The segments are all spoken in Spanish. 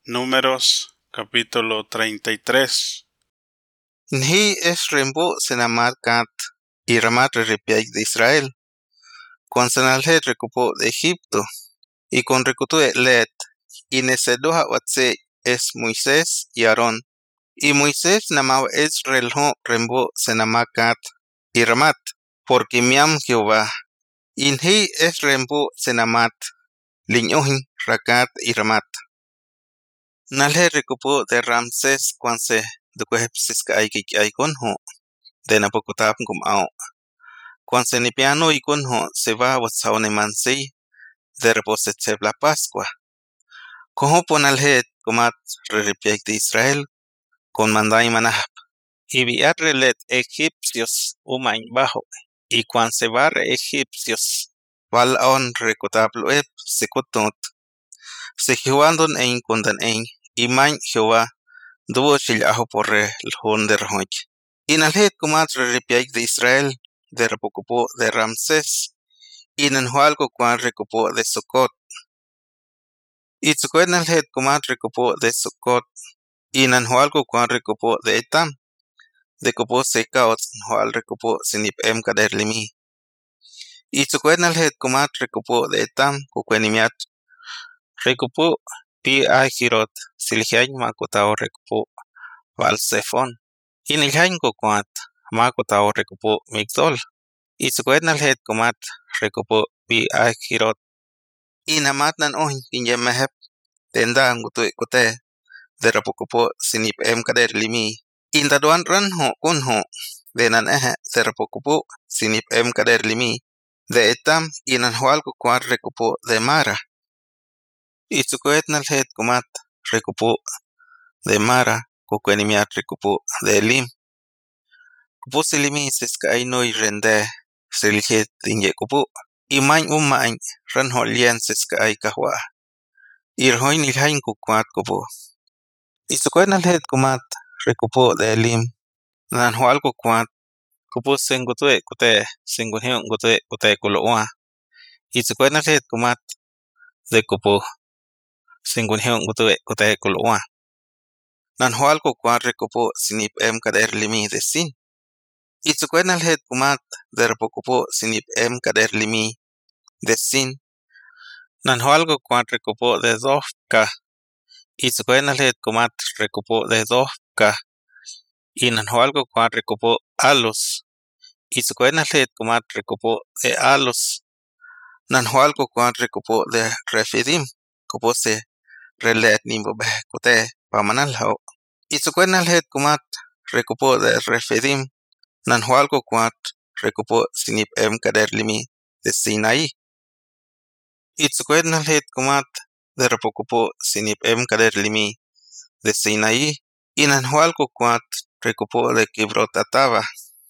Números capítulo 33. Nhi es rembo senamat kat y ramat repiaik de Israel. Con senalhet recupo de Egipto y con recutue let y nesedoha watse es Moisés y Aarón. Y Moisés namau es relho rembo senamat kat y ramat porque miam Jehová. Y nhi es rembo senamat liñohin rakat y ramat. Nalhe recupo de Ramsés cuanse de cuehepsiska aikonho de napokutap ao. Cuanse ni piano ikonho se va watsaone mansei de repose la Pascua. Cojo ponalhet comat reripiek de Israel con mandai manahap. Y viat relet egipcios umain bajo. Y cuanse var egipcios val on recotaploep se cotot. Se Jehovandon ein condan ein. Y main Jehová duvo chillajo por el hon de rahoch. Y nalhet comat reripiek de Israel de repocupo de Ramsés. Y nanhualco cuan recupo de Socot. Y tzucuet nalhet comat recupo de Socot. Y nanhualco cuan recupo de Etam. De copo secaot nanhual recupo sinip kader limi. Y tzucuet nalhet comat recupo de Etam cuquenimiat. Recupo pi agirot silhiañ macotao recupo Valsefon. Y nilhañ cocuat macotao recupo Migdol. Y tzucuet nalhet comat recupo pi agirot. Y namat nan ohin pinyemehep tenda ngutu kote de rapocupo sinip kader limi. Y ndaduan ranho kunho de nan de rapocupo sinip kader limi. De Etam y nanhualco cuan recupo de Mara. Y tzucuet nalhet comat recupo de Mara cuquenimiat recupo de Elim. Cupo silimi sesca y rende silhet inye cupo. Y mañ ranho lien sesca ay kahwa. Y rhoy nilhañ cuquat cupo. Y tzucuet nalhet comat recupo de Elim. Nanhualco cuat cupo sengutue kute sengunhion gutue kute kuloa. Y tzucuet nalhet comat de cupo sengunhion gutue kute kuloa. Nanhualco cuat recupo sinip kader limi de sin. Y tzucuet nalhet comat de repocupo sinip kader limi de sin. Nanhualco cuat recupo de Dofka. Y tzucuet nalhet comat recupo de Dofka. Y nanhualco cuat recupo Alos. Y tzucuet nalhet comat recupo de Alos. Nanhualco cuat recupo de Refidim. Cupo se relet nimbo cote pamanalhao. Y tzucuet nalhet comat recupo de Refidim. Nanhualco cuat recupo sinip kader limi de Sinaí. Y tzucuet nalhet comat de repocupo sinip kader limi de Sinaí. Y nanhualco cuat recupo de Kibrot Ataba.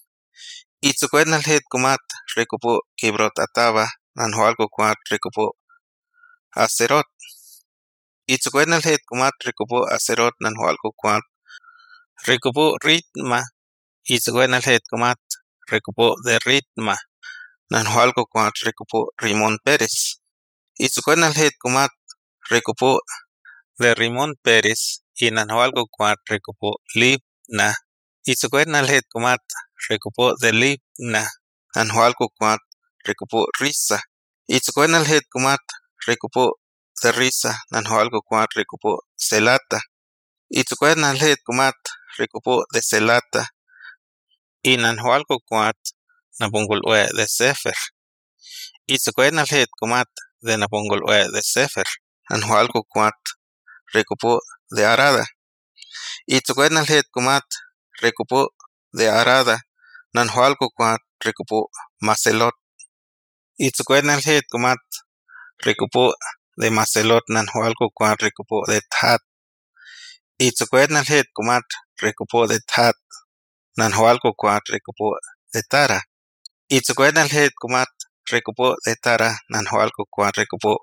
Y tzucuet nalhet comat recupo Kibrot Ataba. Nanhualco cuat recupo Aserot. Y tzucuet nalhet comat recupo Aserot. Nanhualco cuat recupo Ritma. Y tzucuet nalhet comat recupo de Ritma. Nanhualco cuat recupo Rimón Pérez. Y tzucuet nalhet comat recupo de Rimón Pérez. Y nanhualco cuat recupo Libna. Y tzucuet nalhet comat recupo de Libna. Nanhualco cuat recupo Risa. Y tzucuet nalhet comat recupo de Risa. Nanhualco cuat recupo Selata. Y tzucuet nalhet comat recupo de Selata. Y nanhualco cuat napungulue de Sefer. Y tzucuet nalhet comat de napungulue de Sefer. Nanhualco cuat recupo de Arada. Y tzucuet nalhet comat recupo de Arada. Nanhualco cuat recupo Macelot. Y tzucuet nalhet comat recupo de Macelot. Nanhualco cuat recupo de Tat. Y tzucuet nalhet comat recupo de Tat. Nanhualco cuat recupo de Tara. Y tzucuet nalhet comat recupo de Tara. Nanhualco cuat recupo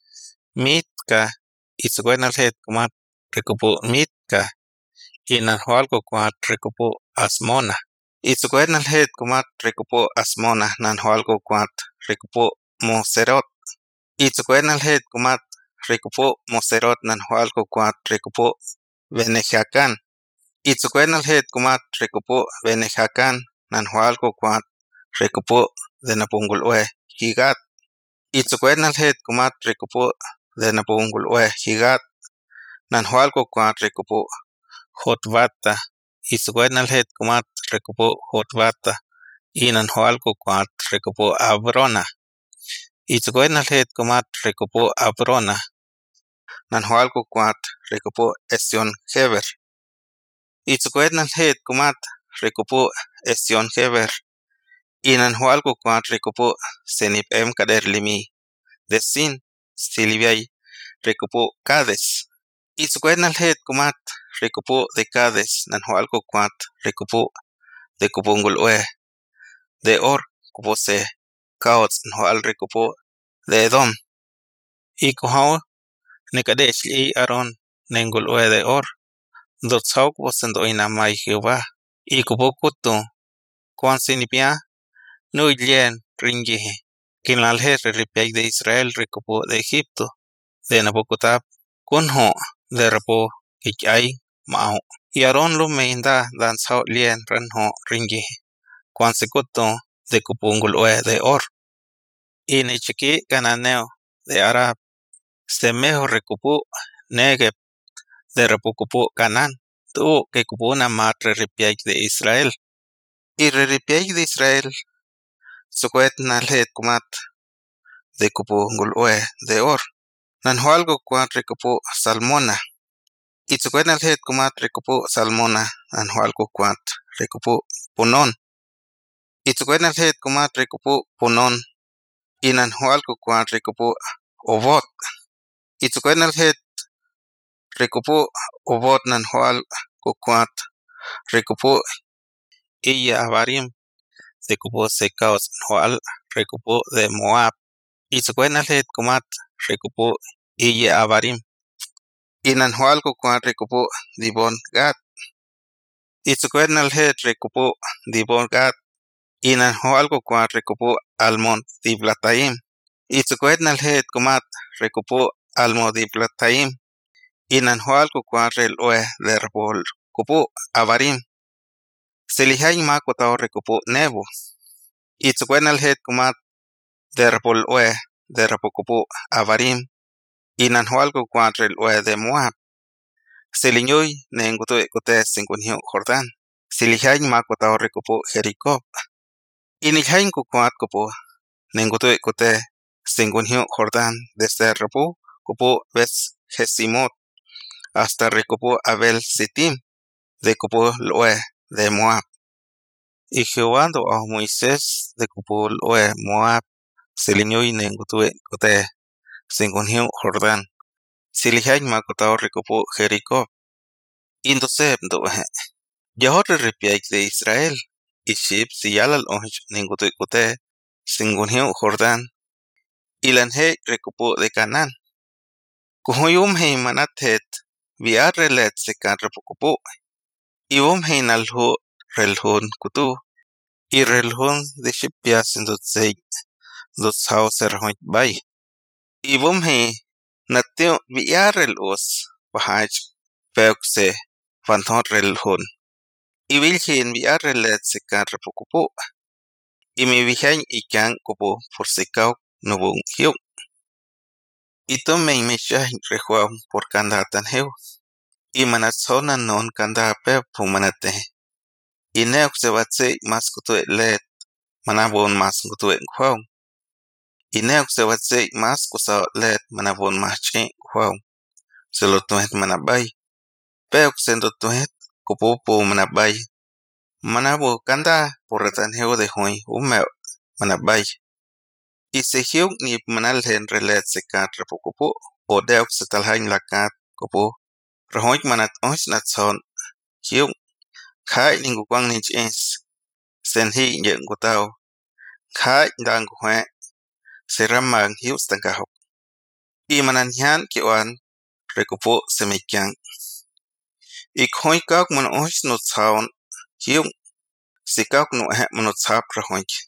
Mitka. Y tzucuet nalhet comat recupo Mitka. Y nanhualco cuat recupo Asmona. Y tzucuet nalhet comat recupo Asmona. Nanhualco cuat recupo Moserot. Y tzucuet nalhet comat recupo Moserot nanhualco cuat recupo Benejacan. Itzucuenaljet cumat recupo Benejacan nanhualco cuat recupo de Napungulue Higat. Itzucuenaljet cumat recupo de Napungulue Higat nanhualco cuat recupo Jotbata. Itzucuenaljet cumat recupo Jotbata y nanhualco cuat recupo Abrona. Itzucuenaljet cumat recupo Abrona nanhualco cuat recupo Esion Heber. Itzucuenaljet cumat recupo Esion Heber y nanhualco cuat recupo Senipem Kader Limi de Sin Siliviay recupo Cades. Itzucuenaljet cumat recupo de Cades nanhualco cuat recupo de Cupungulue de Or cupo se Caots nanhual recupo de Edom. Y cohao Nekadesh y Aaron nengulue de Or dotsau cupo sendo inamai Jehová y cupo kutu cuan sinipia no ilien ringihe kinalhe reripiay de Israel recupo de Egipto de Nabucotab kunho de rapo kichay mao y Aaron lo meinda danzao lien renho ringihe cuan sekuto de Cupungulue de Or y nichiki cananeo de Arab semejo recupo Negeb de repucupo Canán tuvo que cupo una matre ripiay de Israel y reripiay de Israel suquet nalhet cumat de Cupungulue de Or nanhualgo cuat recupo Salmona y suquet nalhet cumat recupo Salmona nanhualgo cuat recupo Punon y suquet nalhet cumat recupo Punon y nanhualgo cuat recupo Obot y suquet nalhet recupo Obot nanhualgo cuat recupo Iya Abarim de cupo secaos nanhual recupo de Moab y suquet nalhet cumat recupo Iya Abarim y nanhualgo cuat recupo Dibon Gad y suquet nalhet recupo Dibon Gad y nanhualgo cuat recupo Almon Diblataim y suquet nalhet cumat recupo Almo Diblataim y nanhualgo cuat relue de Rabol cupo Abarim Selihay ma cuatao recupo Nebo y suquet nalhet cumat de Rabolue de Rapocupo Abarim y nanhualgo cuat relue de Moab Seliñoy nenguto ecote singunio Jordán Selihay ma cuatao recupo Jericó y nilhain cuat cupo nenguto ecote singunio Jordán desde Rabu cupo Ves Jesimot hasta recupo Abel Sitim de cupo Lue de Moab. Y Jehová do a Moisés de cupo Lue Moab Seliñoy nenguto ecote singunio Jordán Selihay ma cuatao recupo Jericó Indoseb do Yahor ripiay de Israel y Shib siyalal onj nenguto ecote singunio Jordán y lanhe recupo de Canaán Kuhuyum he manatet viar relet se can repucupo y he nalhu relhun kutu y relhun de shipia sindot zei dos hauser hoit bay y he nateo viar relos bahaj peukse fanton relhun y vilhin viar relet se can repucupo y mi vijain y can kupo por secao nubun hiu y tome y meshah rejuam por canda tanheu y manatzona non canda pe pumanate y neok se batse mas kutu let manabon mas kutu enquau y neok se batse mas kusa let manabon mas che quau se lo tuet manabay peok sendo tuet kupupu manabay manabo canda por tanheu de hoy umeo manabay y se hiu ni manal hen relet se kat repukupu o deok se talhain la kat kupu Rahoik manat ons natson hiu khai ningu kwang ninch es sen hi nyeng gutao khai dang hwe seramang hiu stangahok I manan hian ki wan rekupo semikyang I khoi kak man ons no tsaon hiu sikak no he man tsap rahoik